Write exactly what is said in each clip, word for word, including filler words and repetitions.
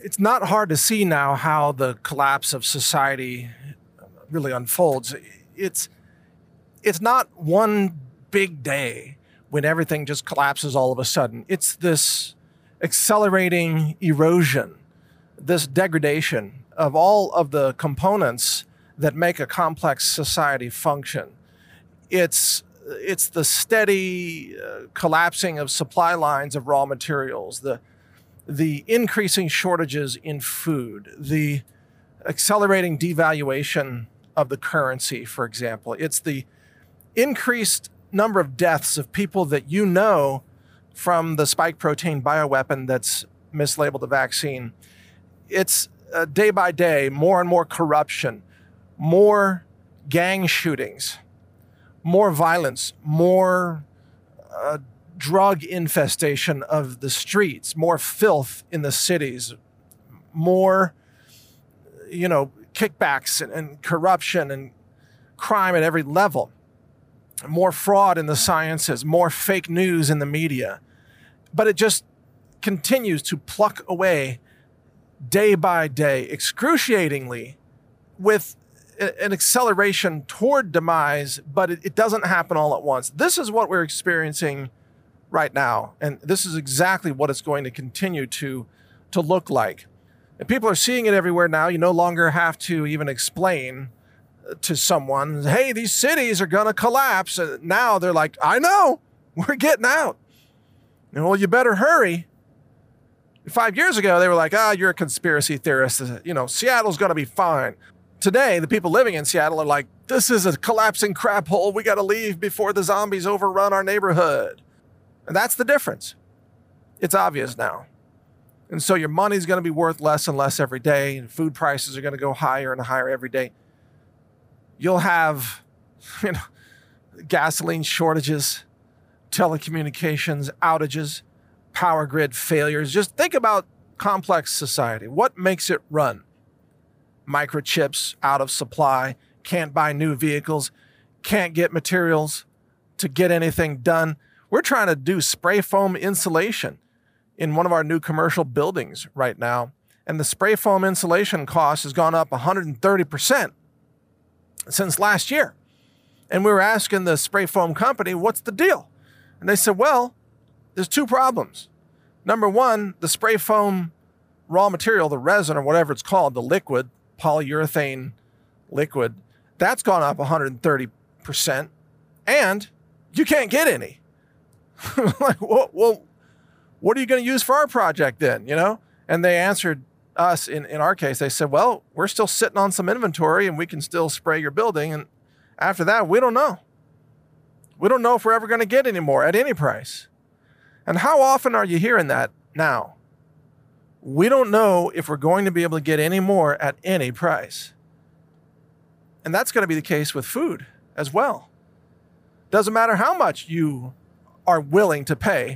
It's not hard to see now how the collapse of society really unfolds. It's it's not one big day when everything just collapses all of a sudden. It's this accelerating erosion, this degradation of all of the components that make a complex society function. It's it's the steady uh, collapsing of supply lines of raw materials, the the increasing shortages in food, the accelerating devaluation of the currency, for example. It's the increased number of deaths of people that you know from the spike protein bioweapon that's mislabeled a vaccine. It's uh, day by day, more and more corruption, more gang shootings, more violence, more uh, drug infestation of the streets, more filth in the cities, more, you know, kickbacks and, and corruption and crime at every level, more fraud in the sciences, more fake news in the media. But it just continues to pluck away day by day, excruciatingly, with an acceleration toward demise, but it, it doesn't happen all at once. This is what we're experiencing right now, and this is exactly what it's going to continue to, to look like. And people are seeing it everywhere now. You no longer have to even explain to someone, hey, these cities are going to collapse. And now they're like, I know, we're getting out. And well, you better hurry. Five years ago, they were like, ah, you're a conspiracy theorist. You know, Seattle's going to be fine. Today, the people living in Seattle are like, this is a collapsing crap hole. We got to leave before the zombies overrun our neighborhood. And that's the difference. It's obvious now. And so your money's going to be worth less and less every day. And food prices are going to go higher and higher every day. You'll have, you know, gasoline shortages, telecommunications outages, power grid failures. Just think about complex society. What makes it run? Microchips out of supply, can't buy new vehicles, can't get materials to get anything done. We're trying to do spray foam insulation in one of our new commercial buildings right now. And the spray foam insulation cost has gone up one hundred thirty percent since last year. And we were asking the spray foam company, what's the deal? And they said, well, there's two problems. Number one, the spray foam raw material, the resin or whatever it's called, the liquid, polyurethane liquid, that's gone up one hundred thirty percent. And you can't get any. Like, well, well, what are you going to use for our project then, you know? And they answered us, in, in our case, they said, well, we're still sitting on some inventory and we can still spray your building. And after that, we don't know. We don't know if we're ever going to get any more at any price. And how often are you hearing that now? We don't know if we're going to be able to get any more at any price. And that's going to be the case with food as well. Doesn't matter how much you are willing to pay,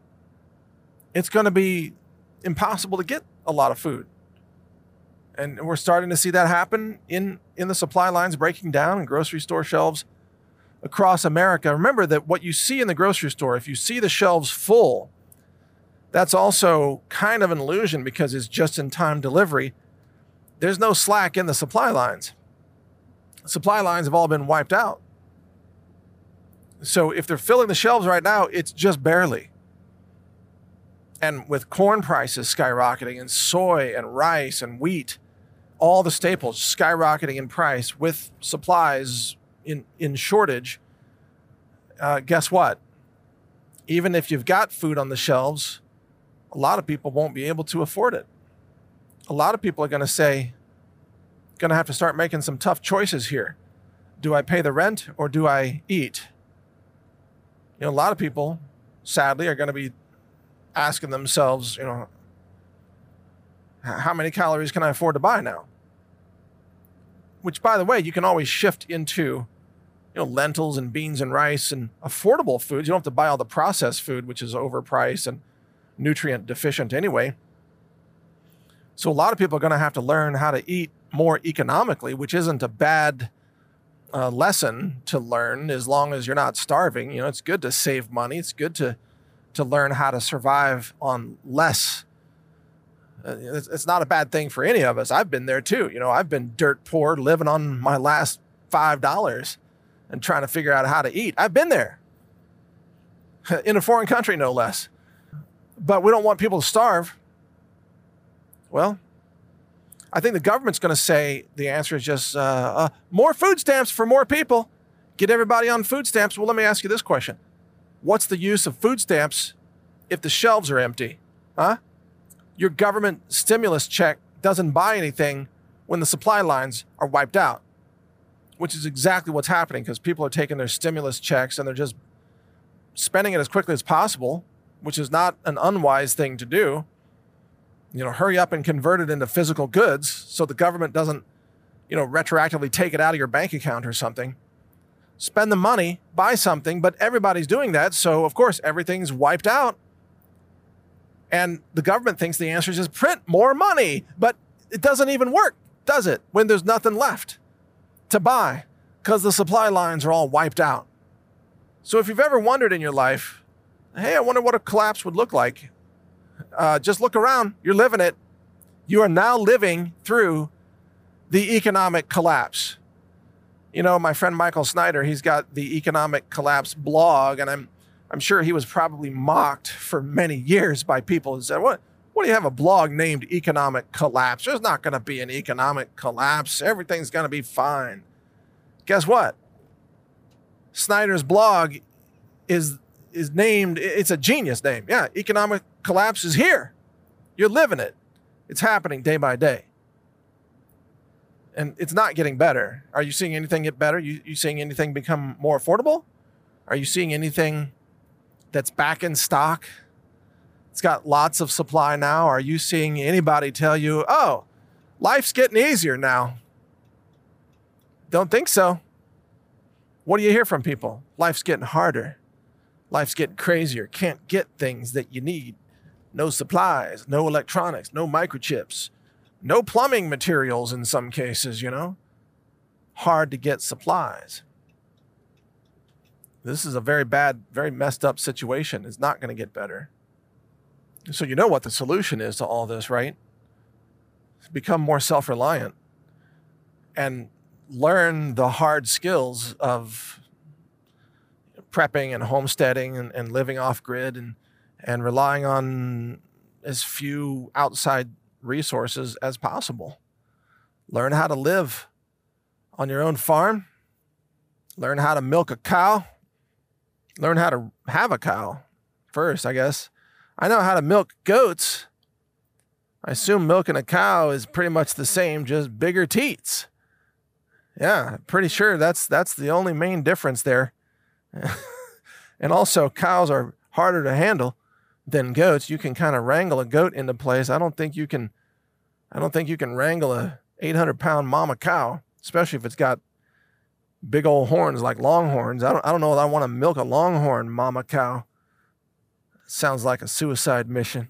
it's going to be impossible to get a lot of food. And we're starting to see that happen in, in the supply lines breaking down in grocery store shelves across America. Remember that what you see in the grocery store, if you see the shelves full, that's also kind of an illusion because it's just-in-time delivery. There's no slack in the supply lines. Supply lines have all been wiped out. So if they're filling the shelves right now, it's just barely. And with corn prices skyrocketing and soy and rice and wheat, all the staples skyrocketing in price with supplies in, in shortage, uh, guess what? Even if you've got food on the shelves, a lot of people won't be able to afford it. A lot of people are going to say, going to have to start making some tough choices here. Do I pay the rent or do I eat? You know, a lot of people, sadly, are going to be asking themselves, you know, how many calories can I afford to buy now? Which, by the way, you can always shift into, you know, lentils and beans and rice and affordable foods. You don't have to buy all the processed food, which is overpriced and nutrient deficient anyway. So a lot of people are going to have to learn how to eat more economically, which isn't a bad uh, lesson to learn as long as you're not starving. You know, it's good to save money. It's good to to learn how to survive on less Uh, It's, it's not a bad thing for any of us. I've been there too. You know, I've been dirt poor, living on my last five dollars and trying to figure out how to eat. I've been there in a foreign country, no less. But we don't want people to starve. Well, I think the government's going to say the answer is just uh, uh, more food stamps for more people. Get everybody on food stamps. Well, let me ask you this question. What's the use of food stamps if the shelves are empty? Huh? Your government stimulus check doesn't buy anything when the supply lines are wiped out, which is exactly what's happening because people are taking their stimulus checks and they're just spending it as quickly as possible, which is not an unwise thing to do. You know, hurry up and convert it into physical goods so the government doesn't, you know, retroactively take it out of your bank account or something. Spend the money, buy something, but everybody's doing that. So, of course, everything's wiped out. And the government thinks the answer is just print more money. But it doesn't even work, does it, when there's nothing left to buy because the supply lines are all wiped out. So if you've ever wondered in your life, hey, I wonder what a collapse would look like, uh, just look around. You're living it. You are now living through the economic collapse. You know, my friend Michael Snyder, he's got the Economic Collapse blog, and I'm I'm sure he was probably mocked for many years by people who said, what, what do you have a blog named Economic Collapse? There's not going to be an economic collapse. Everything's going to be fine. Guess what? Snyder's blog is is named, it's a genius name. Yeah, Economic Collapse is here. You're living it. It's happening day by day. And it's not getting better. Are you seeing anything get better? You, you seeing anything become more affordable? Are you seeing anything that's back in stock? It's got lots of supply now. Are you seeing anybody tell you, oh, life's getting easier now? Don't think so. What do you hear from people? Life's getting harder. Life's getting crazier. Can't get things that you need. No supplies, no electronics, no microchips, no plumbing materials in some cases, you know. Hard to get supplies. This is a very bad, very messed up situation. It's not going to get better. So you know what the solution is to all this, right? Become more self-reliant and learn the hard skills of prepping and homesteading and, and living off-grid and, and relying on as few outside resources as possible. Learn how to live on your own farm. Learn how to milk a cow. Learn how to have a cow first, I guess. I know how to milk goats. I assume milking a cow is pretty much the same, just bigger teats. Yeah, pretty sure that's that's the only main difference there. And also, cows are harder to handle than goats. You can kind of wrangle a goat into place. I don't think you can. I don't think you can wrangle a eight hundred pound mama cow, especially if it's got big old horns like longhorns. I don't. I don't know if I want to milk a longhorn mama cow. Sounds like a suicide mission.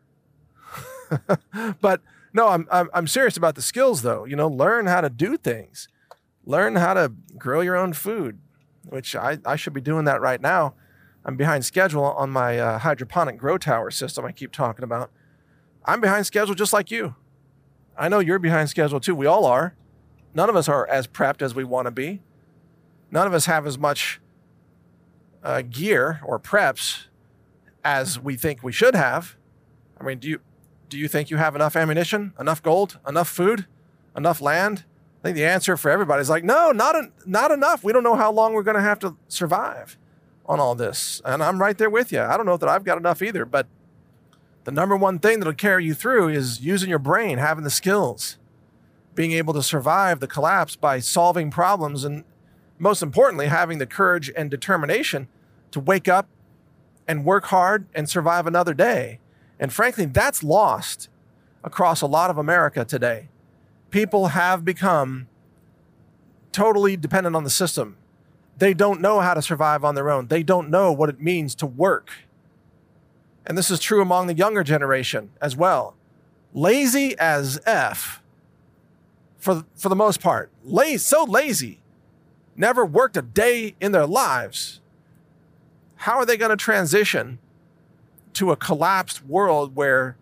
But no, I'm, I'm I'm serious about the skills though. You know, learn how to do things. Learn how to grow your own food, which I, I should be doing that right now. I'm behind schedule on my uh, hydroponic grow tower system I keep talking about. I'm behind schedule just like you. I know you're behind schedule too. We all are. None of us are as prepped as we want to be. None of us have as much uh, gear or preps as we think we should have. I mean, do you do you think you have enough ammunition, enough gold, enough food, enough land? I think the answer for everybody is like, no, not, en- not enough. We don't know how long we're going to have to survive on all this. And I'm right there with you. I don't know that I've got enough either, but the number one thing that'll carry you through is using your brain, having the skills, being able to survive the collapse by solving problems, and most importantly, having the courage and determination to wake up and work hard and survive another day. And frankly, that's lost across a lot of America today. People have become totally dependent on the system. They don't know how to survive on their own. They don't know what it means to work. And this is true among the younger generation as well. Lazy as F, for, for the most part. Lazy, so lazy. Never worked a day in their lives. How are they going to transition to a collapsed world where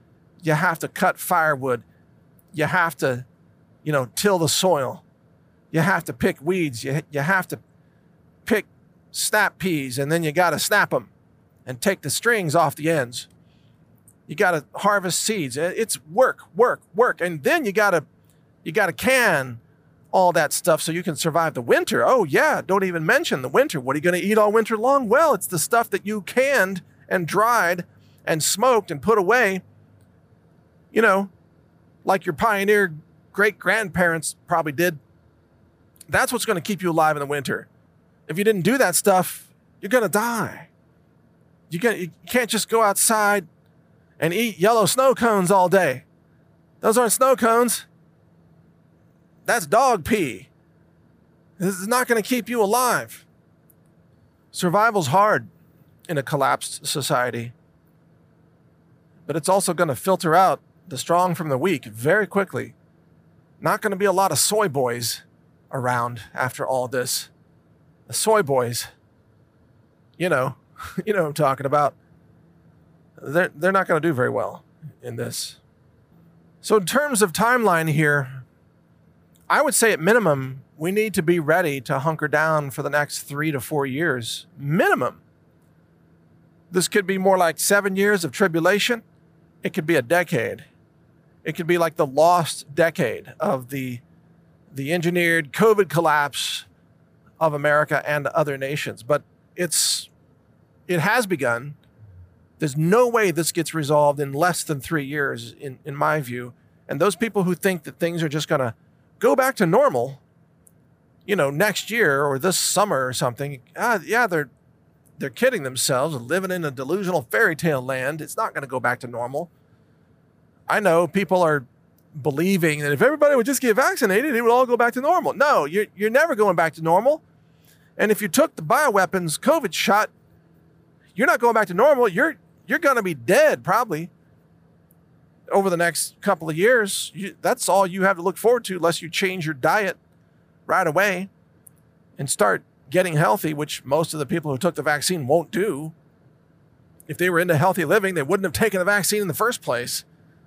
You have to cut firewood. You have to, you know, till the soil. You have to pick weeds. You, you have to pick snap peas, and then you got to snap them and take the strings off the ends. You got to harvest seeds. It's work, work, work. And then you got to you got to can all that stuff so you can survive the winter. Oh yeah, don't even mention the winter. What are you going to eat all winter long? Well, it's the stuff that you canned and dried and smoked and put away. You know, like your pioneer great-grandparents probably did. That's what's going to keep you alive in the winter. If you didn't do that stuff, you're going to die. You can't, you can't just go outside and eat yellow snow cones all day. Those aren't snow cones. That's dog pee. This is not going to keep you alive. Survival's hard in a collapsed society, but it's also going to filter out the strong from the weak very quickly. Not going to be a lot of soy boys around after all this. The soy boys, you know, you know what I'm talking about. They're, they're not going to do very well in this. So in terms of timeline here, I would say at minimum, we need to be ready to hunker down for the next three to four years. Minimum. This could be more like seven years of tribulation. It could be a decade. It could be like the lost decade of the, the engineered COVID collapse of America and other nations. But it's it has begun. There's no way this gets resolved in less than three years, in, in my view. And those people who think that things are just going to go back to normal, you know, next year or this summer or something, uh, yeah, they're they're kidding themselves, living in a delusional fairy tale land. It's not going to go back to normal. I know people are believing that if everybody would just get vaccinated, it would all go back to normal. No, you're, you're never going back to normal. And if you took the bioweapons COVID shot, you're not going back to normal. You're you're going to be dead probably over the next couple of years. You, that's all you have to look forward to unless you change your diet right away and start getting healthy, which most of the people who took the vaccine won't do. If they were into healthy living, they wouldn't have taken the vaccine in the first place.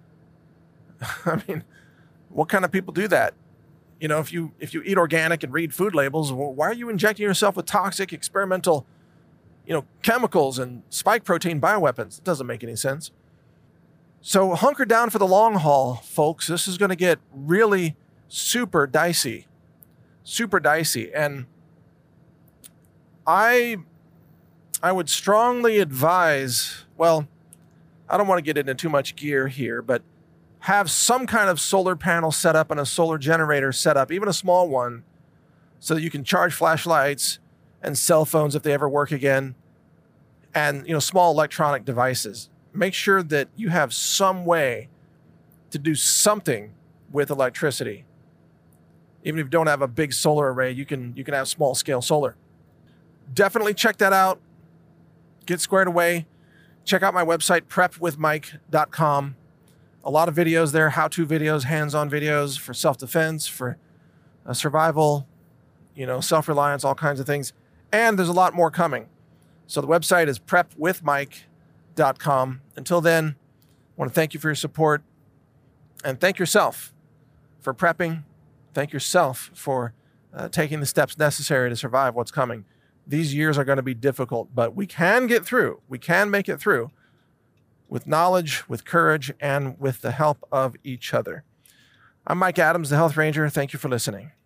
I mean, what kind of people do that? You know, if you if you eat organic and read food labels, well, why are you injecting yourself with toxic experimental, you know, chemicals and spike protein bioweapons? It doesn't make any sense. So hunker down for the long haul, folks. This is going to get really super dicey, super dicey. And I, I would strongly advise, well, I don't want to get into too much gear here, but have some kind of solar panel set up and a solar generator set up, even a small one, so that you can charge flashlights and cell phones if they ever work again, and, you know, small electronic devices. Make sure that you have some way to do something with electricity. Even if you don't have a big solar array, you can you can have small scale solar. Definitely check that out. Get squared away. Check out my website, prep with mike dot com. A lot of videos there, how-to videos, hands-on videos for self-defense, for uh, survival, you know, self-reliance, all kinds of things. And there's a lot more coming. So the website is prep with mike dot com. Until then, I want to thank you for your support, and thank yourself for prepping. Thank yourself for uh, taking the steps necessary to survive what's coming. These years are going to be difficult, but we can get through. We can make it through with knowledge, with courage, and with the help of each other. I'm Mike Adams, the Health Ranger. Thank you for listening.